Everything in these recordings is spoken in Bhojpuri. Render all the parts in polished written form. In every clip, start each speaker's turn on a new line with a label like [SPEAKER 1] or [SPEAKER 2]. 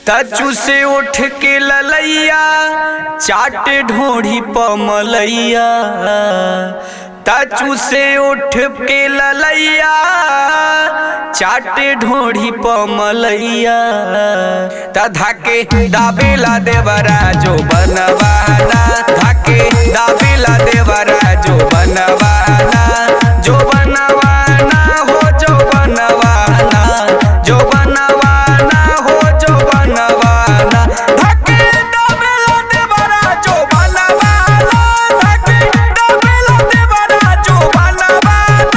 [SPEAKER 1] तचू से उठ के ललैया चाटे ढोढ़ी पमलैया। तचू से उठ के ललैया चाटे ढोढ़ी पमलैया। धाके दाबेला देवरा जो बनवाना, धाके दाबेला देवरा जो बनवाना, जो बनवाना हो जो बनवाना, जो बनवाना हो जो बनवाना। धाके दाबेला देवरा जो बनवाना, धाके दाबेला देवरा जो बनवाना।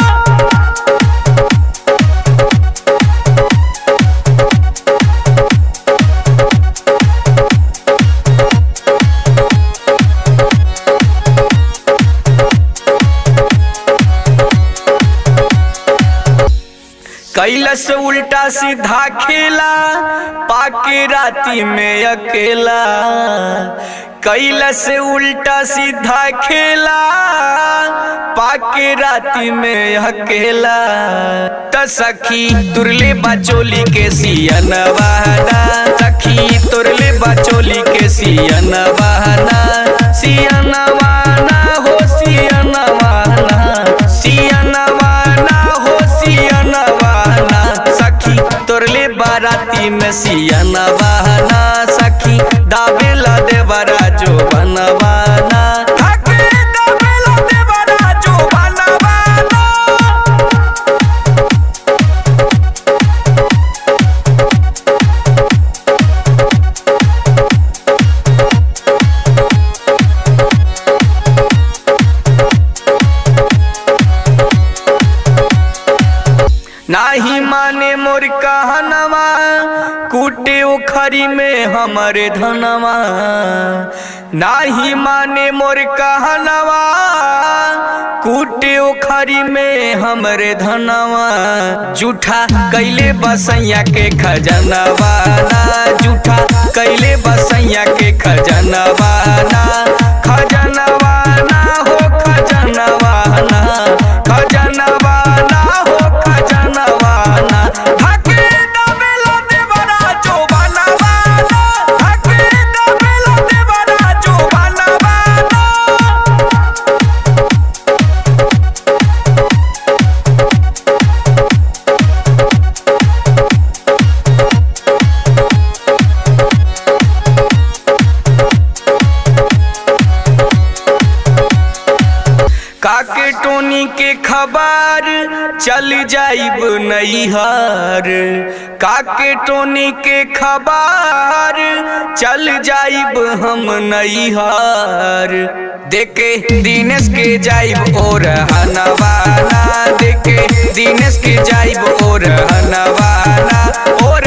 [SPEAKER 1] कैलस उल्टा सीधा खेला पाके राती में अकेला। कैलस उल्टा सीधा खेला पाके राती में अकेला। त सखी तुरले बचोली के सियन बहना, सखी तुरले बचोली के सियन बहना, सियन बहना हो सियन बहना, सियन बहना हो सियन बहना। सखी तोरले बाराती में सियन बहना, सखी दाबेला देवरा जो बनवाना, धाके दाबेला देवरा जो बनवाना। नाही माने मोर कहनवा कूटे उखरी में हमरे धनवा। नाही माने मोर कहनवा कूटे उखरी में हमरे धनवा। जूठा कैले बसैया के खजनवा ना, जूठा कैले बसैया के खजनवा ना, खजनवा ना हो खजनवा ना, खजनवा ना हो खजनवा ना। धाके दाबेला देवरा जो बनवाना, धाके दाबेला देवरा जो बनवाना। काके टोनी के खबर चल जाइब नैहर, काके टोनी के खबर चल जाइब हम नैहर। देखे दिनेश के जाइब और हनवाना, देखे दिनेश के जाइब और हनवाना, और